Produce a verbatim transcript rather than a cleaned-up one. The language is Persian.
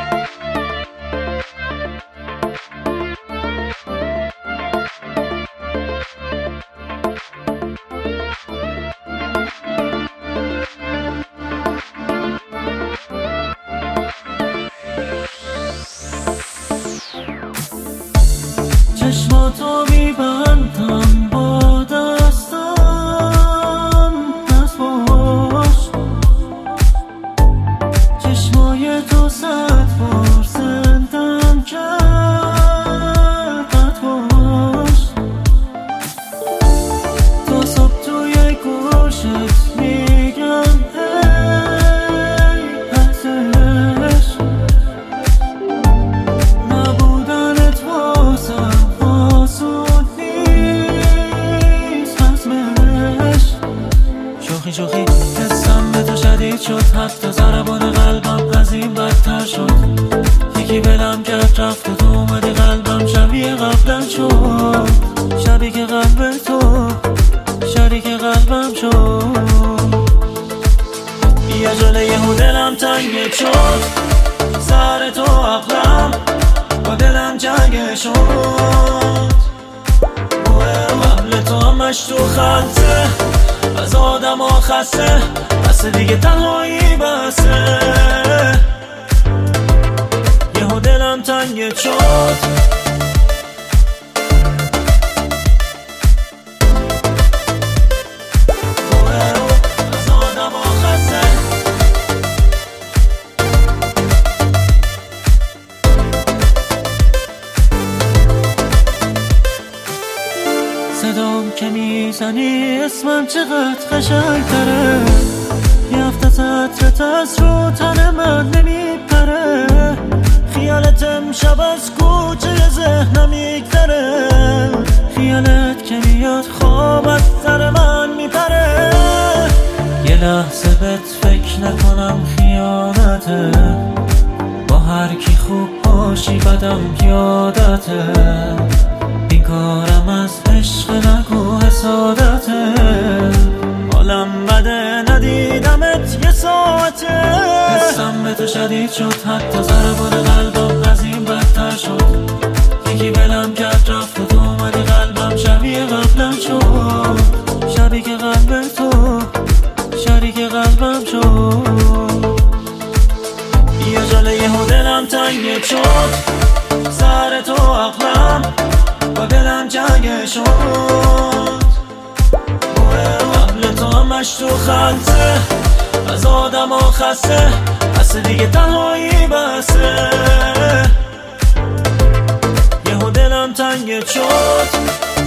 چشماتو میبندم با دستم، دست باش. چشمای تو صد بار زندم کرد، قد باش. تا صبح توی گوشت میگم ای ارزش نبودنت واسم شوخی شوخی حسم به تو شدید شد، حتی ضربان قلبم از این بدتر شد. یکی بلم کرد رفت و تو اومدی قلبم شبیه قبلم شد. شبیه که قلب تو شریک قلبم شد. یه جله یهو دلم تنگ شد، سر تو عقلم با دلم جنگ شد. قبل تو همش تو خلطه، از آدم ها خسته، بس دیگه تنهایی بسه. یهو دلم تنگ شد، از آدم ها خسته. صدام که میزنی اسمم چقدر قشنگ تره. یه هفته سطرت از رو تن من نمیپره. خیالت امشب از کوچه ذهنم میگذره. خیالت که میاد خواب از سر من میپره. یه لحظه بهت فکر نکنم خیانته. با هر کی خوب باشی بدم یادته. این کارم از عشق نگو حسادته. حالم بده ندیدمت یه ساعته. حسم به تو شدید شد، حتی ضربان قلبم از این بدتر شد. یکی بلم کرد رفت و تو اومدی قلبم شبیه قبلم شد. شبیه که قلب تو شریک قلبم شد. یه جله یهو دلم تنگ شد، سر تو عقلم با دلم جنگ شد. قبل تو همش تو خلطه، از آدم ها خسته، بس دیگه تنهایی بسه. یهو دلم تنگ شد.